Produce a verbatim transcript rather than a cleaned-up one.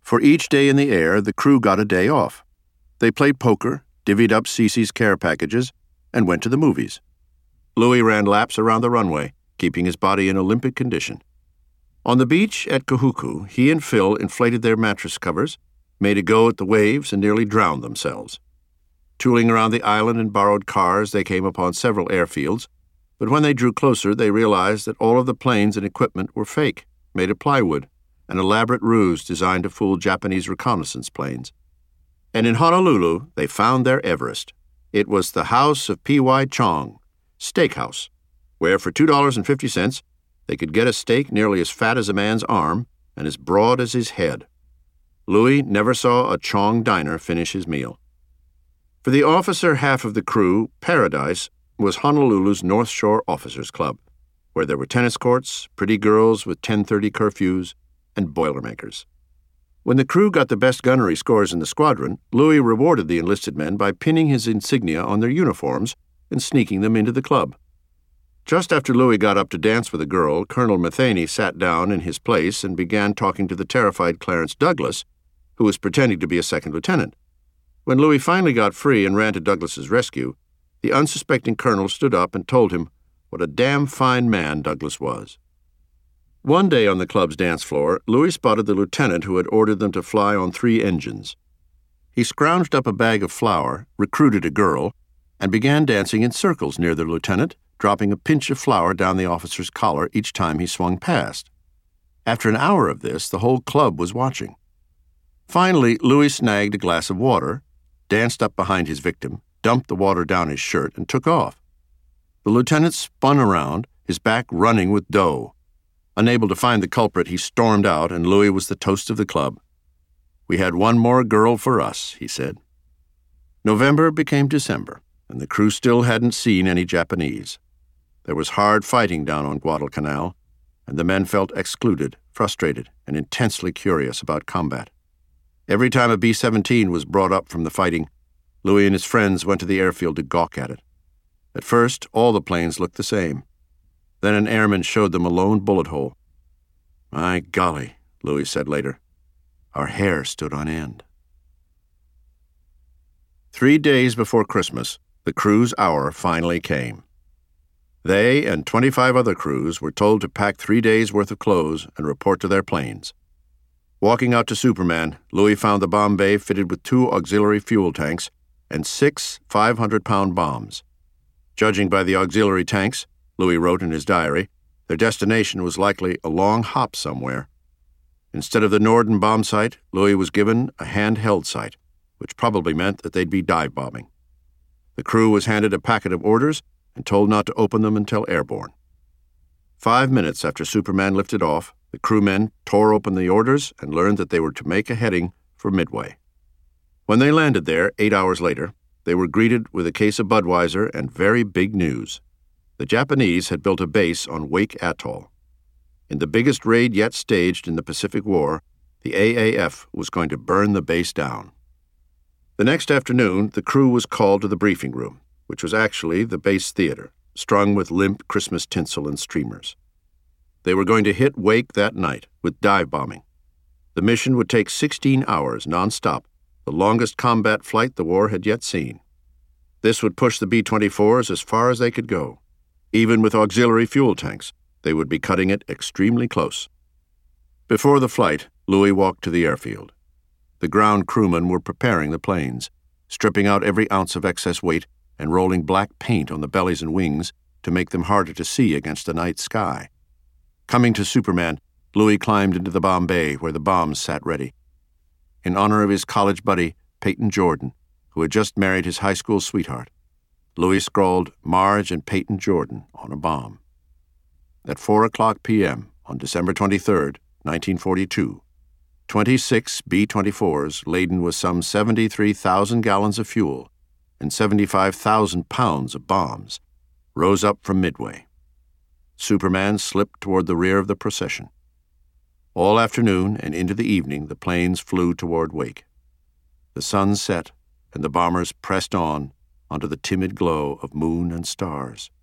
For each day in the air, the crew got a day off. They played poker, divvied up Cece's care packages, and went to the movies. Louis ran laps around the runway, keeping his body in Olympic condition. On the beach at Kahuku, he and Phil inflated their mattress covers, made a go at the waves, and nearly drowned themselves. Tooling around the island in borrowed cars, they came upon several airfields, but when they drew closer, they realized that all of the planes and equipment were fake, made of plywood, an elaborate ruse designed to fool Japanese reconnaissance planes. And in Honolulu, they found their Everest. It was the house of P Y Chong, Steakhouse, where for two dollars and fifty cents they could get a steak nearly as fat as a man's arm and as broad as his head. Louis never saw a Chong diner finish his meal. For the officer half of the crew, Paradise was Honolulu's North Shore Officers Club, where there were tennis courts, pretty girls with ten thirty curfews, and Boilermakers. When the crew got the best gunnery scores in the squadron, Louis rewarded the enlisted men by pinning his insignia on their uniforms and sneaking them into the club. Just after Louis got up to dance with a girl, Colonel Matheny sat down in his place and began talking to the terrified Clarence Douglas, who was pretending to be a second lieutenant. When Louis finally got free and ran to Douglas's rescue, the unsuspecting colonel stood up and told him what a damn fine man Douglas was. One day on the club's dance floor, Louis spotted the lieutenant who had ordered them to fly on three engines. He scrounged up a bag of flour, recruited a girl, and began dancing in circles near the lieutenant, dropping a pinch of flour down the officer's collar each time he swung past. After an hour of this, the whole club was watching. Finally, Louis snagged a glass of water, danced up behind his victim, dumped the water down his shirt, and took off. The lieutenant spun around, his back running with dough. Unable to find the culprit, he stormed out, and Louis was the toast of the club. "We had one more girl for us," he said. November became December, and the crew still hadn't seen any Japanese. There was hard fighting down on Guadalcanal, and the men felt excluded, frustrated, and intensely curious about combat. Every time a B seventeen was brought up from the fighting, Louis and his friends went to the airfield to gawk at it. At first, all the planes looked the same. Then an airman showed them a lone bullet hole. "My golly," Louis said later, "our hair stood on end." Three days before Christmas, the crew's hour finally came. They and twenty-five other crews were told to pack three days' worth of clothes and report to their planes. Walking out to Superman, Louis found the bomb bay fitted with two auxiliary fuel tanks and six five hundred pound bombs. Judging by the auxiliary tanks, Louis wrote in his diary, their destination was likely a long hop somewhere. Instead of the Norden bomb site, Louis was given a handheld site, which probably meant that they'd be dive bombing. The crew was handed a packet of orders and told not to open them until airborne. Five minutes after Superman lifted off, the crewmen tore open the orders and learned that they were to make a heading for Midway. When they landed there, eight hours later, they were greeted with a case of Budweiser and very big news. The Japanese had built a base on Wake Atoll. In the biggest raid yet staged in the Pacific War, the A A F was going to burn the base down. The next afternoon, the crew was called to the briefing room, which was actually the base theater, strung with limp Christmas tinsel and streamers. They were going to hit Wake that night with dive bombing. The mission would take sixteen hours nonstop, the longest combat flight the war had yet seen. This would push the B twenty-fours as far as they could go. Even with auxiliary fuel tanks, they would be cutting it extremely close. Before the flight, Louis walked to the airfield. The ground crewmen were preparing the planes, stripping out every ounce of excess weight and rolling black paint on the bellies and wings to make them harder to see against the night sky. Coming to Superman, Louis climbed into the bomb bay where the bombs sat ready. In honor of his college buddy, Peyton Jordan, who had just married his high school sweetheart, Louis scrawled Marge and Peyton Jordan on a bomb. At four o'clock p.m. on December twenty-third, nineteen forty-two, twenty-six B twenty-fours laden with some seventy-three thousand gallons of fuel and seventy-five thousand pounds of bombs rose up from Midway. Superman slipped toward the rear of the procession. All afternoon and into the evening, the planes flew toward Wake. The sun set, and the bombers pressed on onto the timid glow of moon and stars.